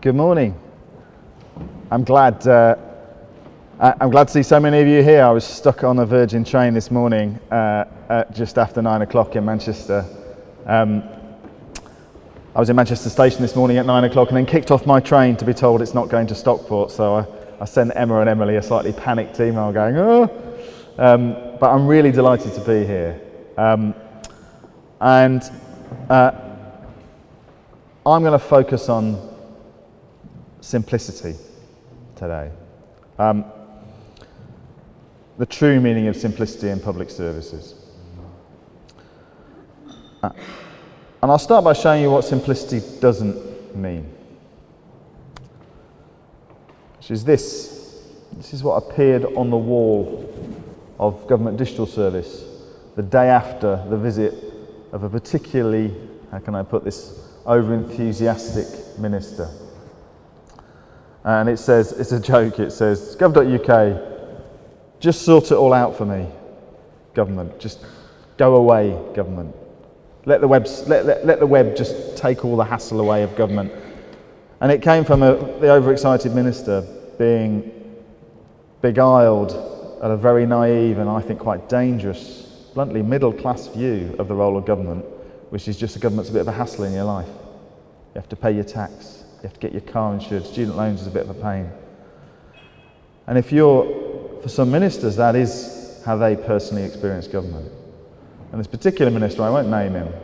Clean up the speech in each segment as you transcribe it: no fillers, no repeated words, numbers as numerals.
Good morning. I'm glad to see so many of you here. I was stuck on a Virgin train this morning at just after 9 o'clock in Manchester. I was in Manchester Station this morning at 9 o'clock and then kicked off my train to be told it's not going to Stockport. So I sent Emma and Emily a slightly panicked email going, oh! But I'm really delighted to be here. I'm going to focus on simplicity today. The true meaning of simplicity in public services. And I'll start by showing you what simplicity doesn't mean. Which is this. This is what appeared on the wall of Government Digital Service the day after the visit of a particularly, how can I put this, over-enthusiastic minister. And it says, it's a joke, it says, gov.uk, just sort it all out for me, government. Just go away, government. Let the web just take all the hassle away of government. And it came from the overexcited minister being beguiled at a very naive and I think quite dangerous, bluntly middle-class view of the role of government, which is just the government's a bit of a hassle in your life. You have to pay your tax. You have to get your car insured. Student loans is a bit of a pain. And for some ministers, that is how they personally experience government. And this particular minister, I won't name him,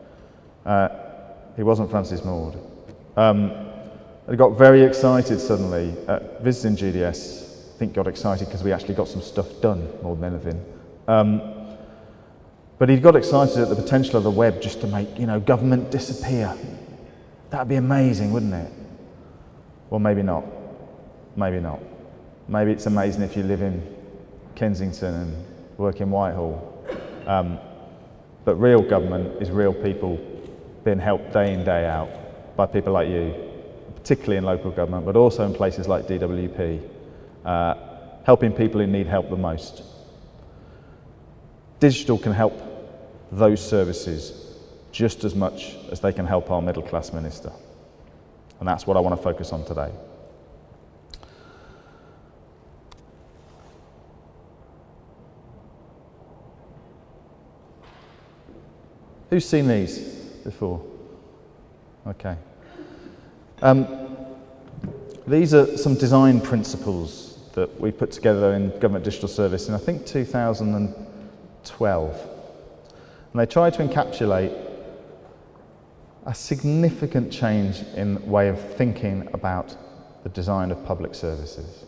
he wasn't Francis Maude, he got very excited suddenly at visiting GDS. I think got excited because we actually got some stuff done more than anything. But he got excited at the potential of the web just to make, government disappear. That'd be amazing, wouldn't it? Well, maybe not. Maybe not. Maybe it's amazing if you live in Kensington and work in Whitehall. But real government is real people being helped day in, day out by people like you, particularly in local government, but also in places like DWP, helping people who need help the most. Digital can help those services just as much as they can help our middle-class minister. And that's what I want to focus on today. Who's seen these before? Okay. These are some design principles that we put together in Government Digital Service in, I think, 2012. And they try to encapsulate a significant change in the way of thinking about the design of public services.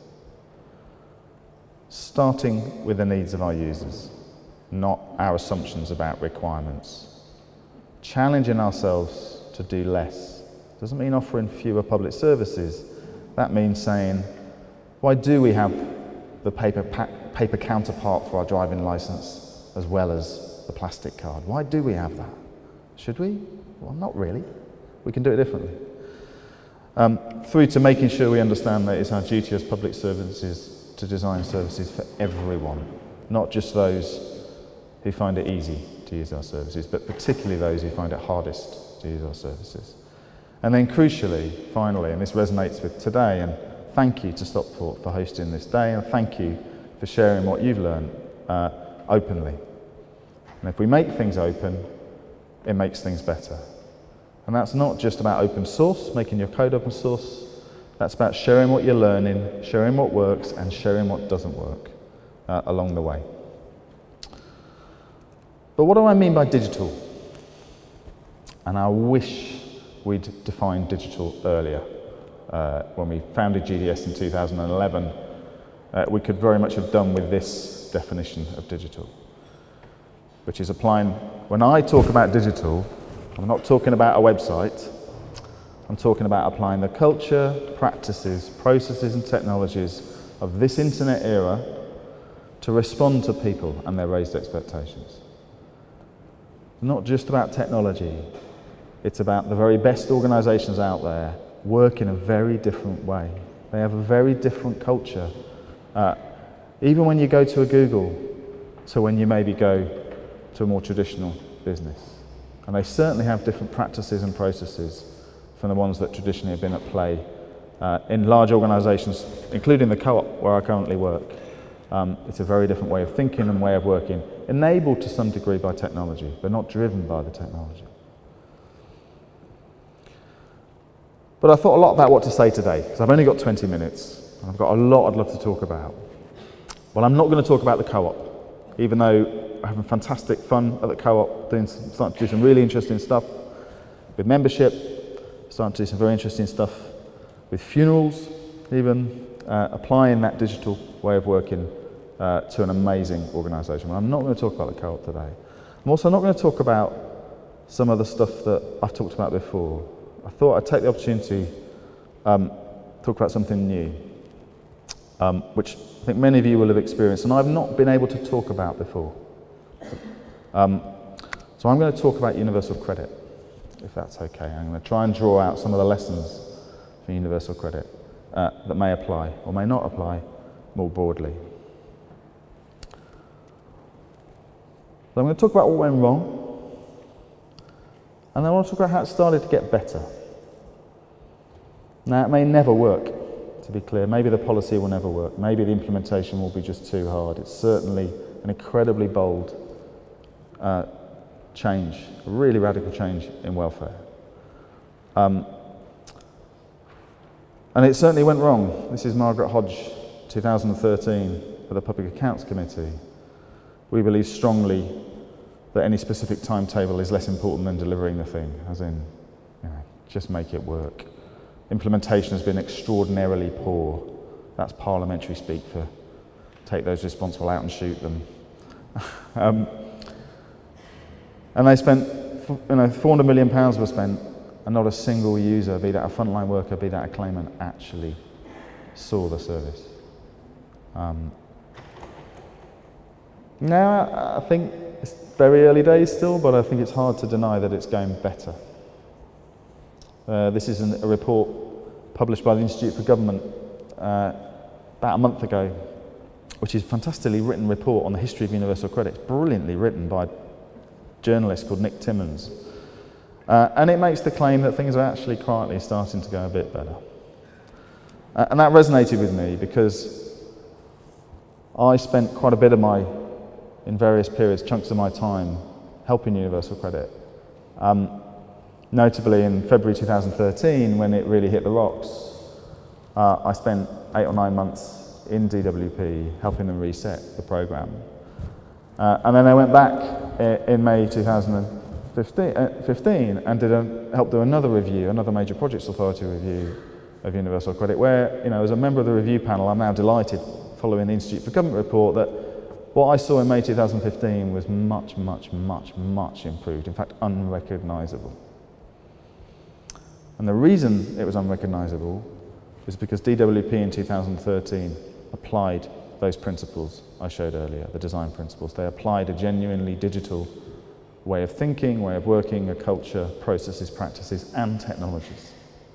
Starting with the needs of our users, not our assumptions about requirements. Challenging ourselves to do less. Doesn't mean offering fewer public services. That means saying, why do we have the paper counterpart for our driving licence as well as the plastic card? Why do we have that? Should we? Well, not really. We can do it differently. Through to making sure we understand that it's our duty as public servants to design services for everyone, not just those who find it easy to use our services, but particularly those who find it hardest to use our services. And then crucially, finally, and this resonates with today, and thank you to Stockport for hosting this day, and thank you for sharing what you've learned openly. And if we make things open, it makes things better. And that's not just about open source, making your code open source. That's about sharing what you're learning, sharing what works, and sharing what doesn't work along the way. But what do I mean by digital? And I wish we'd defined digital earlier. When we founded GDS in 2011, we could very much have done with this definition of digital, which is applying, when I talk about digital, I'm not talking about a website, I'm talking about applying the culture, practices, processes and technologies of this internet era to respond to people and their raised expectations. Not just about technology, it's about the very best organisations out there work in a very different way. They have a very different culture. Even when you go to a Google to when you maybe go to a more traditional business. And they certainly have different practices and processes from the ones that traditionally have been at play In large organisations, including the Co-op where I currently work, it's a very different way of thinking and way of working, enabled to some degree by technology, but not driven by the technology. But I thought a lot about what to say today, because I've only got 20 minutes, and I've got a lot I'd love to talk about. Well, I'm not going to talk about the Co-op, even though we're having fantastic fun at the Co-op, starting to do some really interesting stuff with membership, starting to do some very interesting stuff with funerals, even applying that digital way of working to an amazing organisation. Well, I'm not going to talk about the Co-op today. I'm also not going to talk about some of the stuff that I've talked about before. I thought I'd take the opportunity to talk about something new, which I think many of you will have experienced, and I've not been able to talk about before. So I'm going to talk about universal credit, if that's okay. I'm going to try and draw out some of the lessons for universal credit that may apply or may not apply more broadly. So I'm going to talk about what went wrong, and then I want to talk about how it started to get better. Now, it may never work, to be clear. Maybe the policy will never work. Maybe the implementation will be just too hard. It's certainly an incredibly bold change, a really radical change in welfare. And it certainly went wrong. This is Margaret Hodge, 2013, for the Public Accounts Committee. We believe strongly that any specific timetable is less important than delivering the thing, as in, just make it work. Implementation has been extraordinarily poor. That's parliamentary speak for take those responsible out and shoot them. And they spent, £400 million was spent, and not a single user, be that a frontline worker, be that a claimant, actually saw the service. Now, I think it's very early days still, but I think it's hard to deny that it's going better. This is a report published by the Institute for Government about a month ago, which is a fantastically written report on the history of universal credit. It's brilliantly written by a journalist called Nick Timmons. And it makes the claim that things are actually quietly starting to go a bit better. And that resonated with me because I spent quite a bit of in various periods, chunks of my time helping universal credit. Notably in February 2013, when it really hit the rocks, I spent 8 or 9 months in DWP helping them reset the programme. And then I went back in May 2015 and helped do another review, another Major Projects Authority review of universal credit, where, as a member of the review panel, I'm now delighted, following the Institute for Government report, that what I saw in May 2015 was much, much, much, much improved, in fact, unrecognisable. And the reason it was unrecognisable was because DWP in 2013 applied those principles I showed earlier, the design principles. They applied a genuinely digital way of thinking, way of working, a culture, processes, practices, and technologies.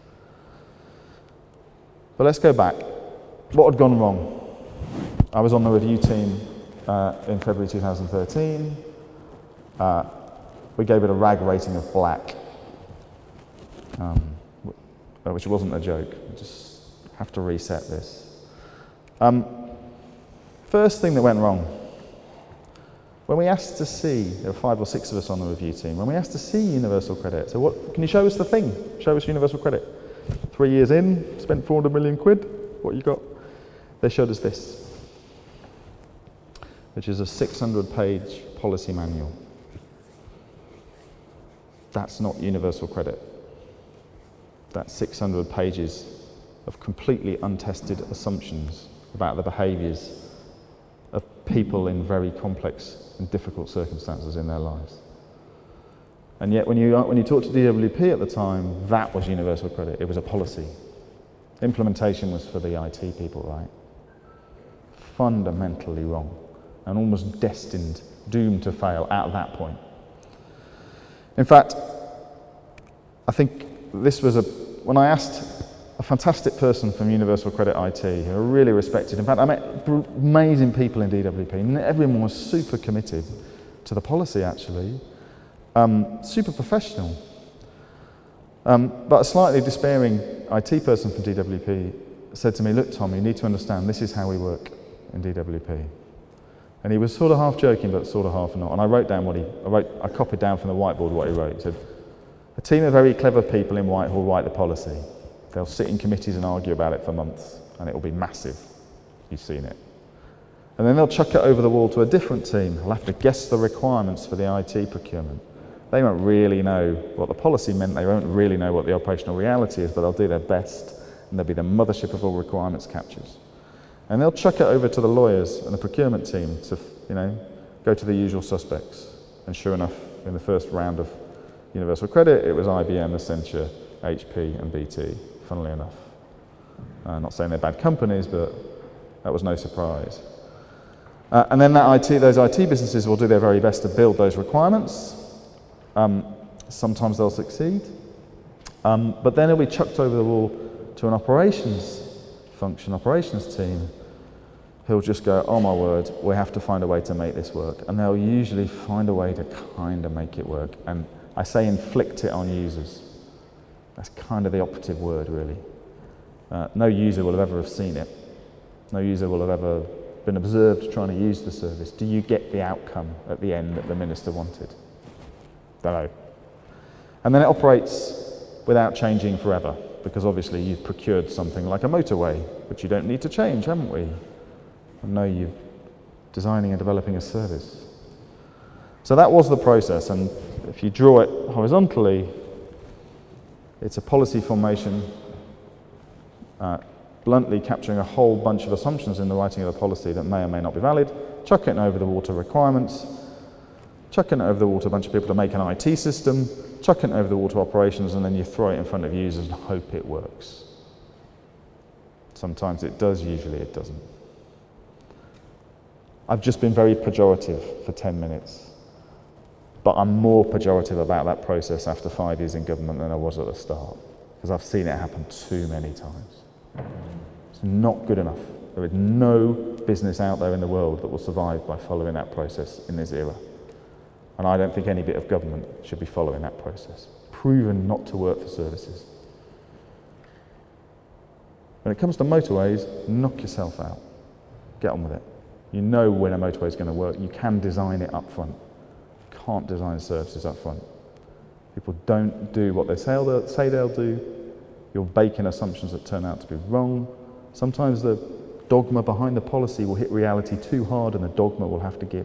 But let's go back. What had gone wrong? I was on the review team in February 2013. We gave it a RAG rating of black, which wasn't a joke. We just have to reset this. First thing that went wrong, when we asked to see, there were 5 or 6 of us on the review team, when we asked to see universal credit, so can you show us the thing? Show us universal credit. 3 years in, spent 400 million quid, what you got? They showed us this, which is a 600-page policy manual. That's not universal credit. That's 600 pages of completely untested assumptions about the behaviours of people in very complex and difficult circumstances in their lives. And yet when you talk to DWP at the time, that was universal credit. It was a policy. Implementation was for the IT people, right? Fundamentally wrong, and almost destined, doomed to fail at that point. In fact, I think this was when I asked a fantastic person from Universal Credit IT, who are really respected. In fact, I met amazing people in DWP, and everyone was super committed to the policy, actually, super professional. But a slightly despairing IT person from DWP said to me, look, Tom, you need to understand this is how we work in DWP. And he was sort of half joking, but sort of half not. And I wrote down I copied down from the whiteboard what he wrote. He said, a team of very clever people in Whitehall write the policy. They'll sit in committees and argue about it for months, and it will be massive. You've seen it. And then they'll chuck it over the wall to a different team who'll have to guess the requirements for the IT procurement. They won't really know what the policy meant, they won't really know what the operational reality is, but they'll do their best, and they'll be the mothership of all requirements captures. And they'll chuck it over to the lawyers and the procurement team to, go to the usual suspects. And sure enough, in the first round of Universal Credit, it was IBM, Accenture, HP, and BT, funnily enough. Not saying they're bad companies, but that was no surprise. And then those IT businesses will do their very best to build those requirements. Sometimes they'll succeed, but then it'll be chucked over the wall to an operations team, who'll just go, oh my word, we have to find a way to make this work. And they'll usually find a way to kind of make it work. And I say inflict it on users. That's kind of the operative word, really. No user will ever have seen it. No user will have ever been observed trying to use the service. Do you get the outcome at the end that the minister wanted? Don't know. And then it operates without changing forever, because obviously you've procured something like a motorway, which you don't need to change, haven't we? And no, you're designing and developing a service. So that was the process, and if you draw it horizontally, it's a policy formation, bluntly capturing a whole bunch of assumptions in the writing of the policy that may or may not be valid, chucking it over the wall to requirements, chucking it over the wall to a bunch of people to make an IT system, chucking it over the wall to operations, and then you throw it in front of users and hope it works. Sometimes it does, usually it doesn't. I've just been very pejorative for 10 minutes, but I'm more pejorative about that process after 5 years in government than I was at the start, because I've seen it happen too many times. It's not good enough. There is no business out there in the world that will survive by following that process in this era. And I don't think any bit of government should be following that process. Proven not to work for services. When it comes to motorways, knock yourself out. Get on with it. You know when a motorway is going to work. You can design it up front. You can't design services up front. People don't do what they say they'll do. You're baking assumptions that turn out to be wrong. Sometimes the dogma behind the policy will hit reality too hard and the dogma will have to give.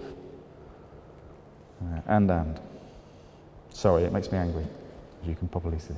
And. Sorry, it makes me angry, as you can probably see.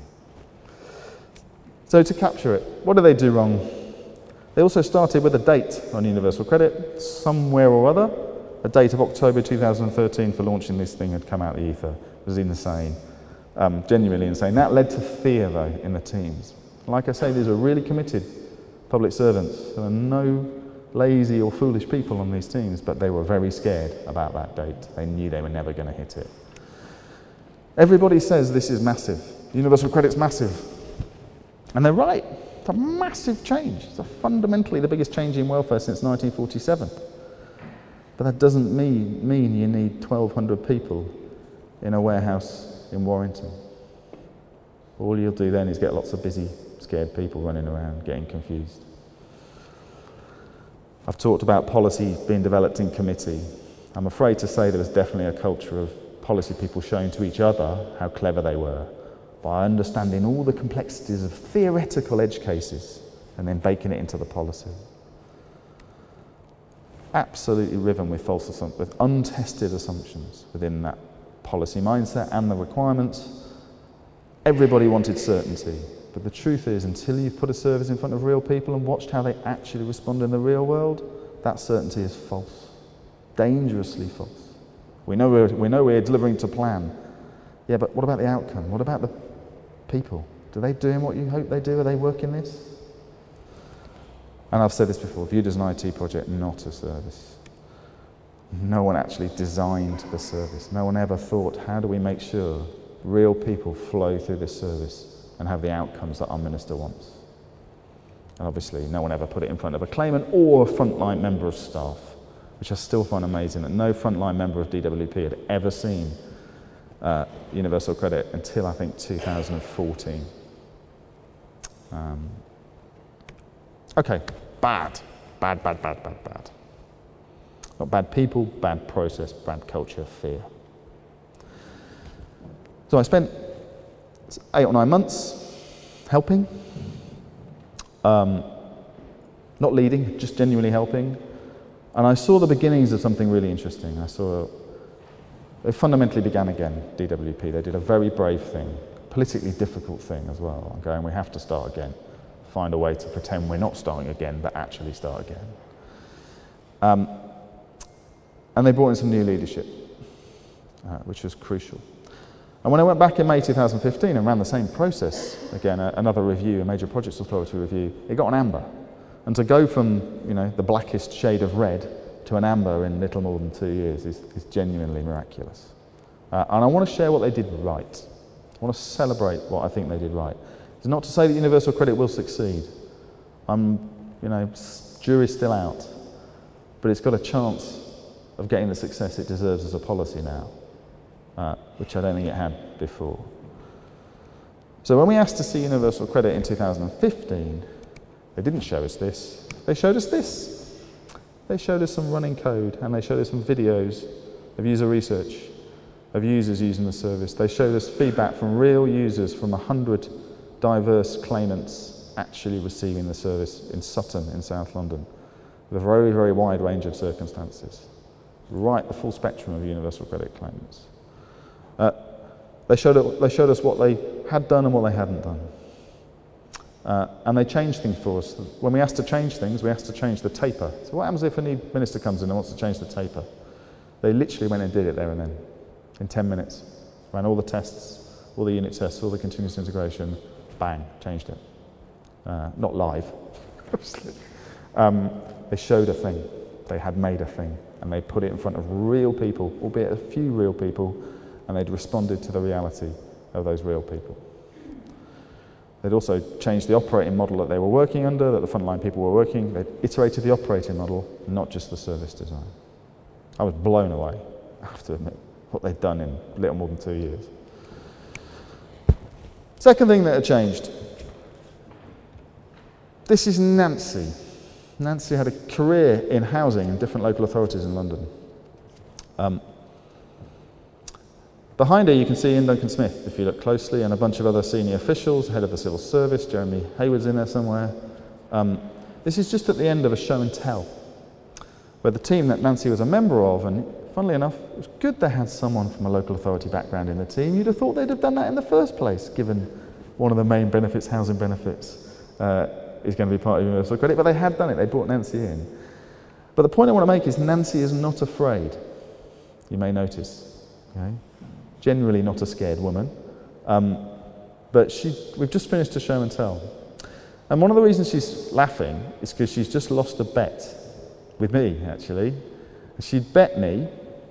So to capture it, what do they do wrong? They also started with a date on Universal Credit, somewhere or other. A date of October 2013 for launching this thing had come out the ether. It was insane, genuinely insane. That led to fear, though, in the teams. Like I say, these are really committed public servants. There are no lazy or foolish people on these teams, but they were very scared about that date. They knew they were never going to hit it. Everybody says this is massive. Universal Credit's massive. And they're right. It's a massive change. It's fundamentally the biggest change in welfare since 1947. But that doesn't mean you need 1,200 people in a warehouse in Warrington. All you'll do then is get lots of busy, scared people running around, getting confused. I've talked about policy being developed in committee. I'm afraid to say there was definitely a culture of policy people showing to each other how clever they were by understanding all the complexities of theoretical edge cases and then baking it into the policy. Absolutely riven with with untested assumptions within that policy mindset and the requirements. Everybody wanted certainty, but the truth is, until you've put a service in front of real people and watched how they actually respond in the real world, that certainty is false, dangerously false. We know we're delivering to plan. Yeah, but what about the outcome? What about the people? Do they doing what you hope they do? Are they working this? And I've said this before, viewed as an IT project, not a service. No one actually designed the service. No one ever thought, how do we make sure real people flow through this service and have the outcomes that our minister wants? And obviously, no one ever put it in front of a claimant or a frontline member of staff, which I still find amazing that no frontline member of DWP had ever seen universal credit until I think 2014. Okay, bad. Not bad people, bad process, bad culture, fear. So I spent 8 or 9 months helping, not leading, just genuinely helping. And I saw the beginnings of something really interesting. They fundamentally began again, DWP. They did a very brave thing, politically difficult thing as well. I'm going, we have to start again. Find a way to pretend we're not starting again, but actually start again. And they brought in some new leadership, which was crucial. And when I went back in May 2015 and ran the same process, again, another review, a major projects authority review, it got an amber. And to go from, the blackest shade of red to an amber in little more than 2 years is genuinely miraculous. And I want to share what they did right. I want to celebrate what I think they did right. It's not to say that universal credit will succeed. Jury's still out. But it's got a chance of getting the success it deserves as a policy now, which I don't think it had before. So when we asked to see universal credit in 2015, they didn't show us this. They showed us this. They showed us some running code, and they showed us some videos of user research, of users using the service. They showed us feedback from real users from 100 diverse claimants actually receiving the service in Sutton in South London, with a very, very wide range of circumstances. Right, the full spectrum of universal credit claimants. They showed us what they had done and what they hadn't done. And they changed things for us. When we asked to change things, we asked to change the taper. So what happens if a new minister comes in and wants to change the taper? They literally went and did it there and then, in 10 minutes. Ran all the tests, all the unit tests, all the continuous integration, bang, changed it. Not live, obviously. They showed a thing. They had made a thing. And they put it in front of real people, albeit a few real people, and they'd responded to the reality of those real people. They'd also changed the operating model that they were working under, that the frontline people were working. They'd iterated the operating model, not just the service design. I was blown away, I have to admit, what they'd done in little more than 2 years. Second thing that had changed. This is Nancy. Nancy had a career in housing in different local authorities in London. Behind her you can see Ian Duncan Smith, if you look closely, and a bunch of other senior officials, head of the civil service, Jeremy Hayward's in there somewhere. This is just at the end of a show and tell, where the team that Nancy was a member of, and funnily enough, it was good they had someone from a local authority background in the team. You'd have thought they'd have done that in the first place, given one of the main benefits, housing benefits, is going to be part of universal credit, but they had done it. They brought Nancy in. But the point I want to make is Nancy is not afraid. You may notice, okay? Generally not a scared woman, but we've just finished a show and tell. And one of the reasons she's laughing is because she's just lost a bet with me, actually. She'd bet me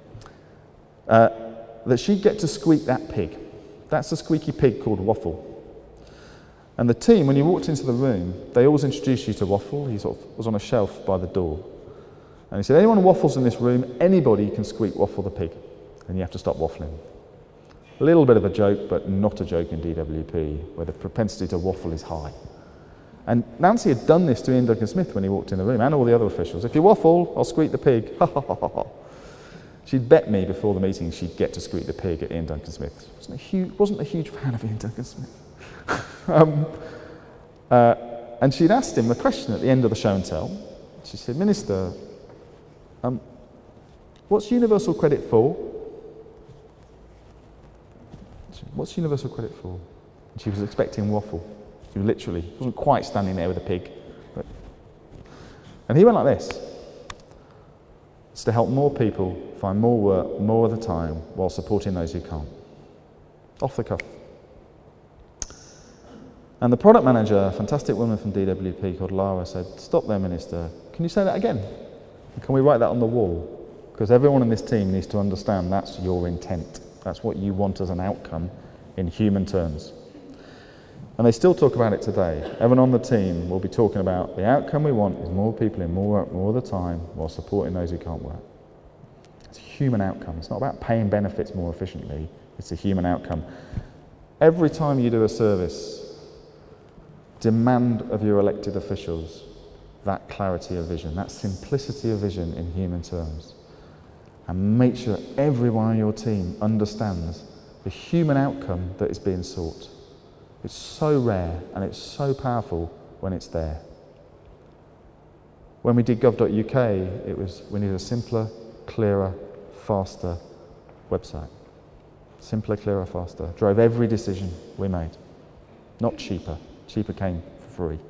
that she'd get to squeak that pig. That's a squeaky pig called Waffle. And the team, when you walked into the room, they always introduced you to Waffle. He sort of was on a shelf by the door. And he said, anyone who waffles in this room, anybody can squeak Waffle the pig. And you have to stop waffling. A little bit of a joke, but not a joke in DWP, where the propensity to waffle is high. And Nancy had done this to Ian Duncan Smith when he walked in the room, and all the other officials. If you waffle, I'll squeak the pig. Ha ha ha ha ha. She'd bet me before the meeting she'd get to squeak the pig at Ian Duncan Smith. Wasn't a huge fan of Ian Duncan Smith. And she'd asked him the question at the end of the show and tell. She said, Minister, what's universal credit for? What's universal credit for? And she was expecting Waffle. She wasn't quite standing there with a pig. And he went like this. It's to help more people find more work more of the time while supporting those who can't. Off the cuff. And the product manager, a fantastic woman from DWP called Lara, said, stop there, Minister. Can you say that again? Can we write that on the wall? Because everyone in this team needs to understand that's your intent. That's what you want as an outcome in human terms. And they still talk about it today. Everyone on the team will be talking about the outcome we want is more people in more work more of the time while supporting those who can't work. It's a human outcome. It's not about paying benefits more efficiently. It's a human outcome. Every time you do a service, demand of your elected officials that clarity of vision, that simplicity of vision in human terms. And make sure everyone on your team understands the human outcome that is being sought. It's so rare and it's so powerful when it's there. When we did gov.uk, it was we needed a simpler, clearer, faster website. Simpler, clearer, faster. Drove every decision we made. Not cheaper. Cheaper came for free.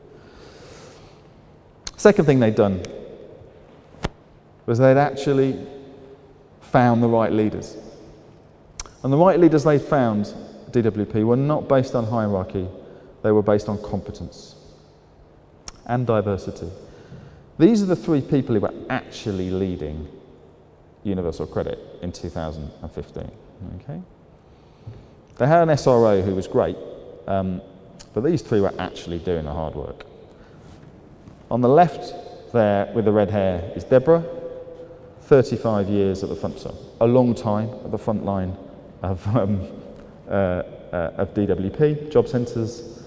Second thing they'd done was they'd actually found the right leaders. And the right leaders they found at DWP were not based on hierarchy, they were based on competence and diversity. These are the three people who were actually leading Universal Credit in 2015. Okay? They had an SRO who was great, but these three were actually doing the hard work. On the left there with the red hair is Deborah, 35 years at the front, so a long time at the front line of DWP, job centres,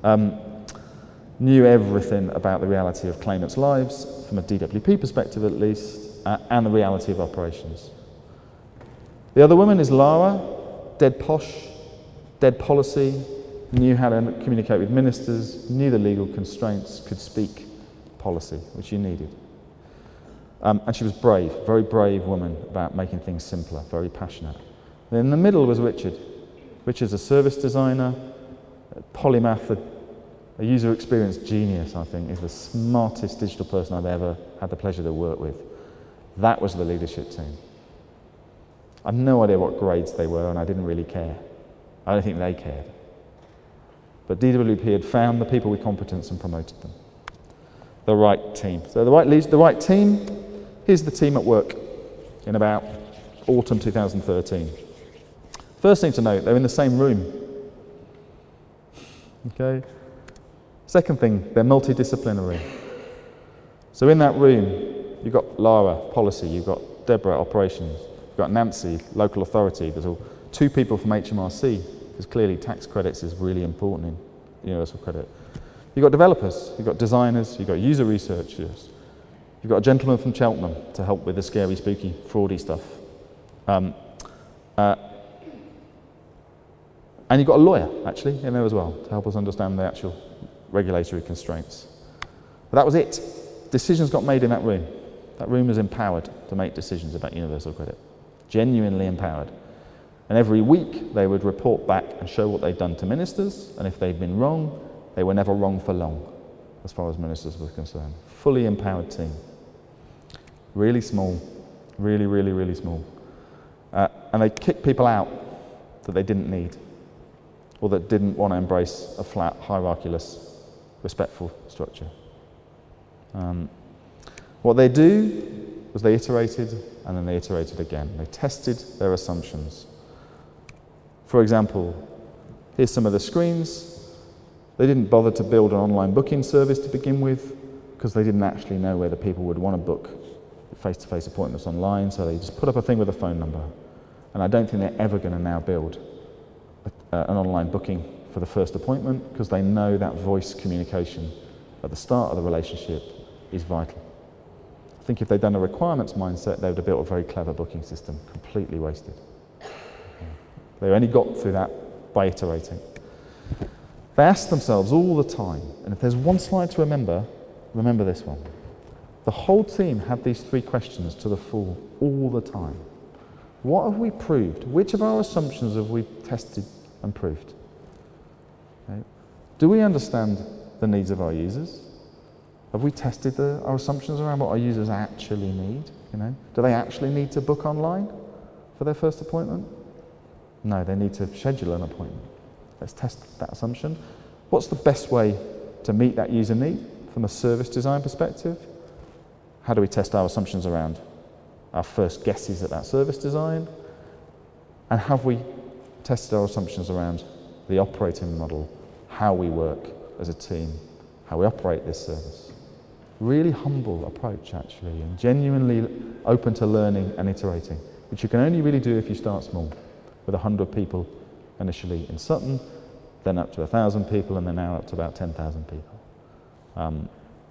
knew everything about the reality of claimants' lives, from a DWP perspective at least, and the reality of operations. The other woman is Lara, dead posh, dead policy, knew how to communicate with ministers, knew the legal constraints, could speak policy, which you needed. And she was brave, very brave woman about making things simpler, very passionate. And in the middle was Richard. Richard's a service designer, a polymath, a user experience genius, I think, is the smartest digital person I've ever had the pleasure to work with. That was the leadership team. I have no idea what grades they were, and I didn't really care. I don't think they cared. But DWP had found the people with competence and promoted them. The right team. So the right team, here's the team at work in about autumn 2013. First thing to note, they're in the same room. Okay. Second thing, they're multidisciplinary. So in that room, you've got Lara, policy, you've got Deborah, operations, you've got Nancy, local authority. There's all two people from HMRC, because clearly tax credits is really important in Universal Credit. You've got developers, you've got designers, you've got user researchers, you've got a gentleman from Cheltenham to help with the scary, spooky, fraudy stuff. And you've got a lawyer, actually, in there as well, to help us understand the actual regulatory constraints. But that was it. Decisions got made in that room. That room was empowered to make decisions about Universal Credit. Genuinely empowered. And every week they would report back and show what they'd done to ministers, and if they'd been wrong, they were never wrong for long, as far as ministers were concerned. Fully empowered team. Really small. Really, really, really small. And they kicked people out that they didn't need, or that didn't want to embrace a flat, hierarchyless, respectful structure. What they do was they iterated, and then they iterated again. They tested their assumptions. For example, here's some of the screens. They didn't bother to build an online booking service to begin with, because they didn't actually know whether people would want to book face-to-face appointments online, so they just put up a thing with a phone number. And I don't think they're ever going to now build an online booking for the first appointment, because they know that voice communication at the start of the relationship is vital. I think if they'd done a requirements mindset, they would have built a very clever booking system, completely wasted. They only got through that by iterating. They asked themselves all the time, and if there's one slide to remember this one. The whole team had these three questions to the full all the time. What have we proved? Which of our assumptions have we tested and proved? Okay. Do we understand the needs of our users? Have we tested our assumptions around what our users actually need? Do they actually need to book online for their first appointment? No, they need to schedule an appointment. Let's test that assumption. What's the best way to meet that user need from a service design perspective? How do we test our assumptions around our first guesses at that service design? And have we tested our assumptions around the operating model, how we work as a team, how we operate this service? Really humble approach, actually, and genuinely open to learning and iterating, which you can only really do if you start small. with 100 people initially in Sutton, then up to 1,000 people, and then now up to about 10,000 people.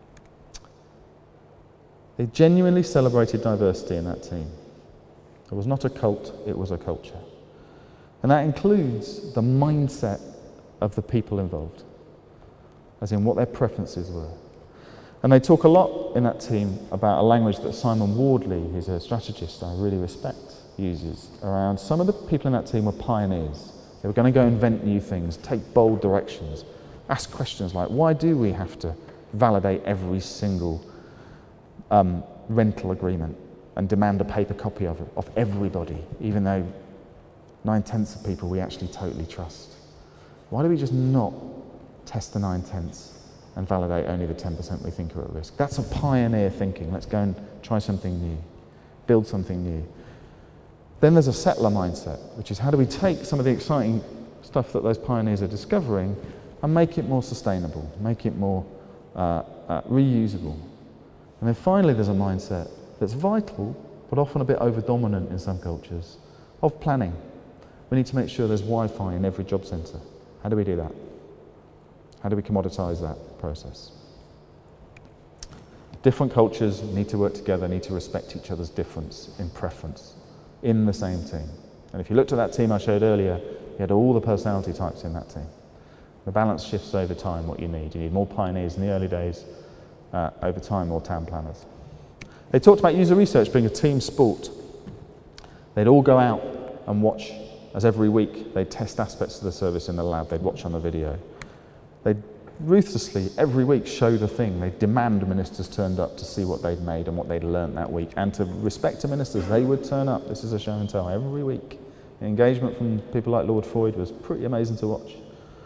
They genuinely celebrated diversity in that team. It was not a cult, it was a culture. And that includes the mindset of the people involved, as in what their preferences were. And they talk a lot in that team about a language that Simon Wardley, who's a strategist I really respect, uses around some of the people in that team were pioneers. They were going to go invent new things, take bold directions, ask questions like, why do we have to validate every single rental agreement and demand a paper copy of it, of everybody, even though 9/10 of people we actually totally trust? Why do we just not test the 9/10 and validate only the 10% we think are at risk? That's a pioneer thinking. Let's go and try something new, build something new. Then there's a settler mindset, which is how do we take some of the exciting stuff that those pioneers are discovering and make it more sustainable, make it more reusable. And then finally there's a mindset that's vital, but often a bit over-dominant in some cultures, of planning. We need to make sure there's Wi-Fi in every job centre. How do we do that? How do we commoditise that process? Different cultures need to work together, need to respect each other's difference in preference in the same team. And if you looked at that team I showed earlier, you had all the personality types in that team. The balance shifts over time what you need. You need more pioneers in the early days, over time more town planners. They talked about user research being a team sport. They'd all go out and watch, as every week they'd test aspects of the service in the lab, they'd watch on the video. They'd ruthlessly, every week, show the thing. They'd demand ministers turned up to see what they'd made and what they'd learnt that week. And to respect to ministers, they would turn up. This is a show and tell every week. The engagement from people like Lord Floyd was pretty amazing to watch.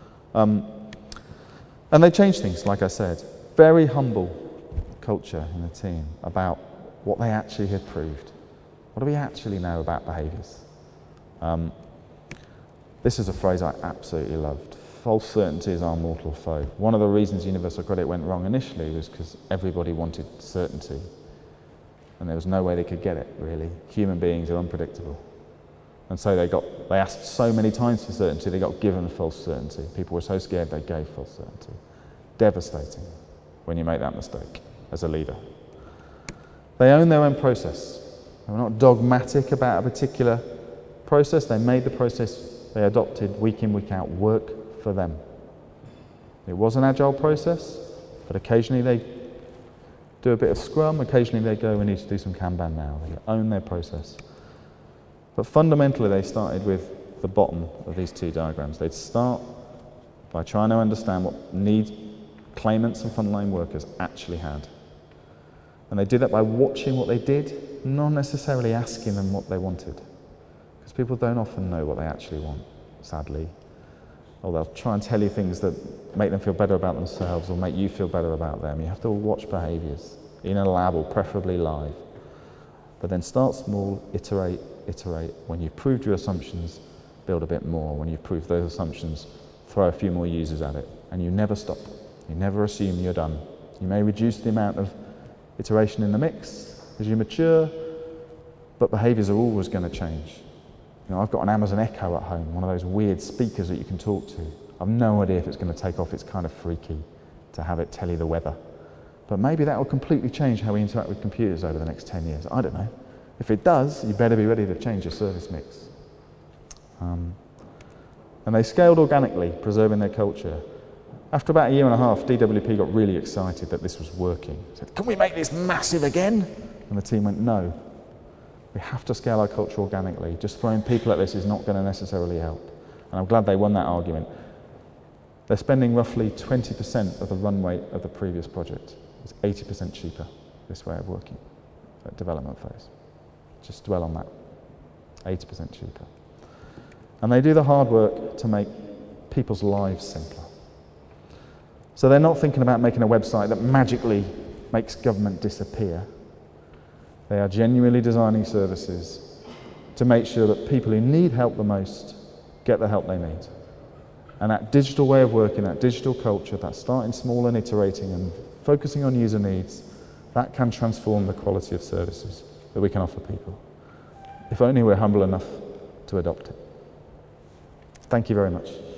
And they changed things, like I said. Very humble culture in the team about what they actually had proved. What do we actually know about behaviours? This is a phrase I absolutely loved. False certainty is our mortal foe. One of the reasons universal credit went wrong initially was because everybody wanted certainty. And there was no way they could get it, really. Human beings are unpredictable. And so they asked so many times for certainty, they got given false certainty. People were so scared they gave false certainty. Devastating when you make that mistake as a leader. They own their own process. They were not dogmatic about a particular process. They made the process they adopted week in, week out work for them. It was an agile process, but occasionally they do a bit of Scrum, occasionally they go, we need to do some Kanban now. They own their process. But fundamentally they started with the bottom of these two diagrams. They'd start by trying to understand what needs claimants and frontline workers actually had. And they did that by watching what they did, not necessarily asking them what they wanted. Because people don't often know what they actually want, sadly. Or they'll try and tell you things that make them feel better about themselves or make you feel better about them. You have to watch behaviours in a lab or preferably live. But then start small, iterate. When you've proved your assumptions, build a bit more. When you've proved those assumptions, throw a few more users at it. And you never stop. You never assume you're done. You may reduce the amount of iteration in the mix as you mature, but behaviours are always going to change. You know, I've got an Amazon Echo at home, one of those weird speakers that you can talk to. I've no idea if it's going to take off. It's kind of freaky to have it tell you the weather. But maybe that will completely change how we interact with computers over the next 10 years. I don't know. If it does, you better be ready to change your service mix. And they scaled organically, preserving their culture. After about a year and a half, DWP got really excited that this was working. They said, can we make this massive again? And the team went, no. We have to scale our culture organically. Just throwing people at this is not going to necessarily help. And I'm glad they won that argument. They're spending roughly 20% of the run rate of the previous project. It's 80% cheaper, this way of working at development phase. Just dwell on that. 80% cheaper. And they do the hard work to make people's lives simpler. So they're not thinking about making a website that magically makes government disappear. They are genuinely designing services to make sure that people who need help the most get the help they need. And that digital way of working, that digital culture, that starting small and iterating and focusing on user needs, that can transform the quality of services that we can offer people. If only we're humble enough to adopt it. Thank you very much.